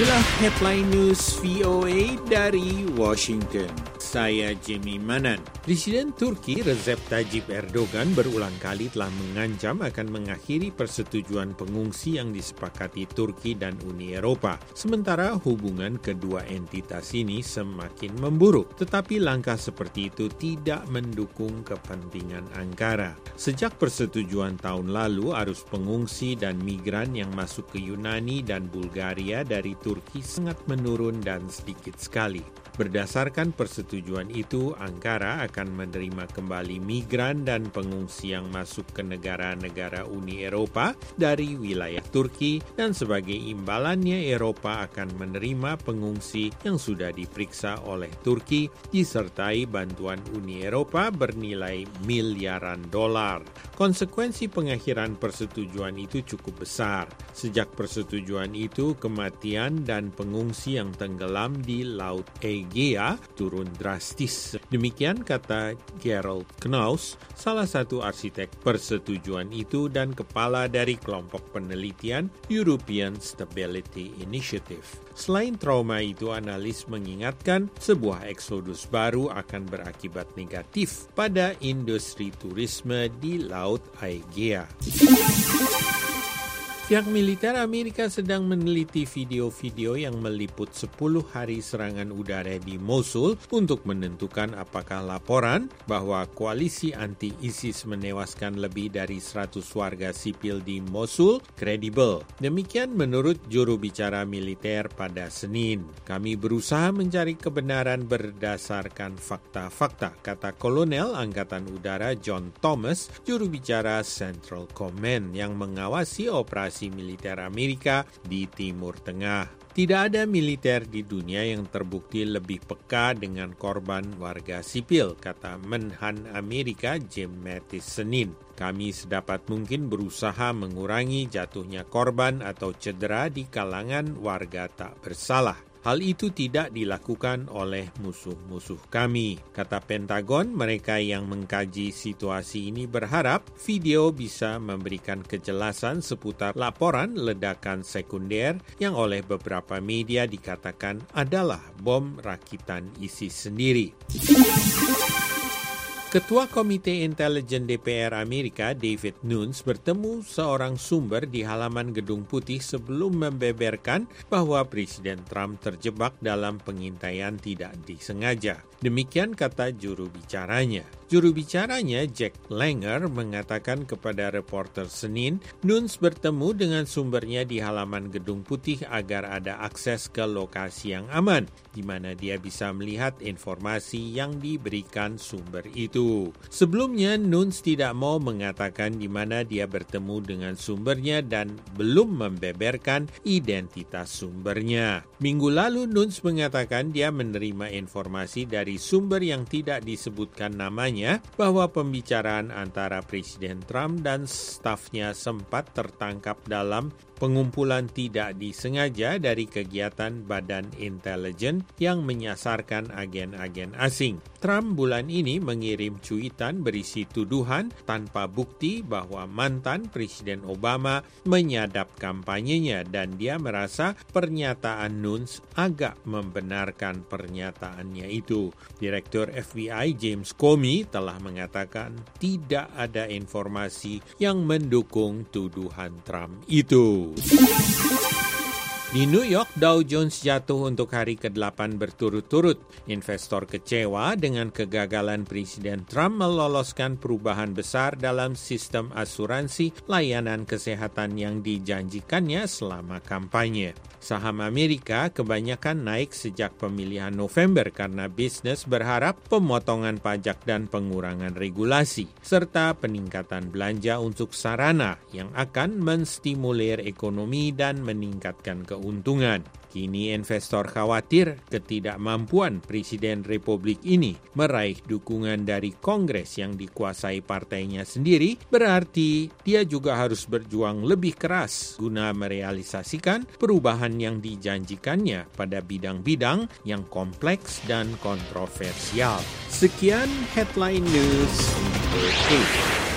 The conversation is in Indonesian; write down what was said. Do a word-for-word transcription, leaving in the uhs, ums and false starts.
Inilah Headline News V O A dari Washington. Saya Jimmy Manan. Presiden Turki Recep Tayyip Erdogan berulang kali telah mengancam akan mengakhiri persetujuan pengungsi yang disepakati Turki dan Uni Eropa. Sementara hubungan kedua entitas ini semakin memburuk. Tetapi langkah seperti itu tidak mendukung kepentingan Ankara. Sejak persetujuan tahun lalu, arus pengungsi dan migran yang masuk ke Yunani dan Bulgaria dari Turki sangat menurun dan sedikit sekali. Berdasarkan persetujuan itu, Ankara akan menerima kembali migran dan pengungsi yang masuk ke negara-negara Uni Eropa dari wilayah Turki, dan sebagai imbalannya Eropa akan menerima pengungsi yang sudah diperiksa oleh Turki disertai bantuan Uni Eropa bernilai miliaran dolar. Konsekuensi pengakhiran persetujuan itu cukup besar. Sejak persetujuan itu, kematian dan pengungsi yang tenggelam di Laut Egea turun drastis. Demikian kata Gerald Knaus, salah satu arsitek persetujuan itu dan kepala dari kelompok penelitian European Stability Initiative. Selain trauma itu, analis mengingatkan sebuah eksodus baru akan berakibat negatif pada industri turisme di Laut Egea. Pihak militer Amerika sedang meneliti video-video yang meliput sepuluh hari serangan udara di Mosul untuk menentukan apakah laporan bahwa koalisi anti-ISIS menewaskan lebih dari seratus warga sipil di Mosul kredibel. Demikian menurut juru bicara militer pada Senin. Kami berusaha mencari kebenaran berdasarkan fakta-fakta, kata Kolonel Angkatan Udara John Thomas, juru bicara Central Command yang mengawasi operasi militer Amerika di Timur Tengah. Tidak ada militer di dunia yang terbukti lebih peka dengan korban warga sipil, kata Menhan Amerika Jim Mattis Senin. Kami sedapat mungkin berusaha mengurangi jatuhnya korban atau cedera di kalangan warga tak bersalah. Hal itu tidak dilakukan oleh musuh-musuh kami. Kata Pentagon, mereka yang mengkaji situasi ini berharap video bisa memberikan kejelasan seputar laporan ledakan sekunder yang oleh beberapa media dikatakan adalah bom rakitan ISIS sendiri. Ketua Komite Intelijen D P R Amerika David Nunes bertemu seorang sumber di halaman Gedung Putih sebelum membeberkan bahwa Presiden Trump terjebak dalam pengintaian tidak disengaja. Demikian kata juru bicaranya. Juru bicaranya Jack Langer mengatakan kepada reporter Senin, Nunes bertemu dengan sumbernya di halaman Gedung Putih agar ada akses ke lokasi yang aman, di mana dia bisa melihat informasi yang diberikan sumber itu. Sebelumnya, Nunes tidak mau mengatakan di mana dia bertemu dengan sumbernya dan belum membeberkan identitas sumbernya. Minggu lalu, Nunes mengatakan dia menerima informasi dari sumber yang tidak disebutkan namanya bahwa pembicaraan antara Presiden Trump dan stafnya sempat tertangkap dalam pengumpulan tidak disengaja dari kegiatan Badan Intelijen yang menyasarkan agen-agen asing. Trump bulan ini mengirim cuitan berisi tuduhan tanpa bukti bahwa mantan Presiden Obama menyadap kampanyenya dan dia merasa pernyataan Nunes agak membenarkan pernyataannya itu. Direktur F B I James Comey telah mengatakan tidak ada informasi yang mendukung tuduhan Trump itu. Di New York, Dow Jones jatuh untuk hari kedelapan berturut-turut. Investor kecewa dengan kegagalan Presiden Trump meloloskan perubahan besar dalam sistem asuransi layanan kesehatan yang dijanjikannya selama kampanye. Saham Amerika kebanyakan naik sejak pemilihan November karena bisnis berharap pemotongan pajak dan pengurangan regulasi, serta peningkatan belanja untuk sarana yang akan menstimulir ekonomi dan meningkatkan keuntungan. Kini investor khawatir ketidakmampuan Presiden Republik ini meraih dukungan dari Kongres yang dikuasai partainya sendiri, berarti dia juga harus berjuang lebih keras guna merealisasikan perubahan yang dijanjikannya pada bidang-bidang yang kompleks dan kontroversial. Sekian Headline News.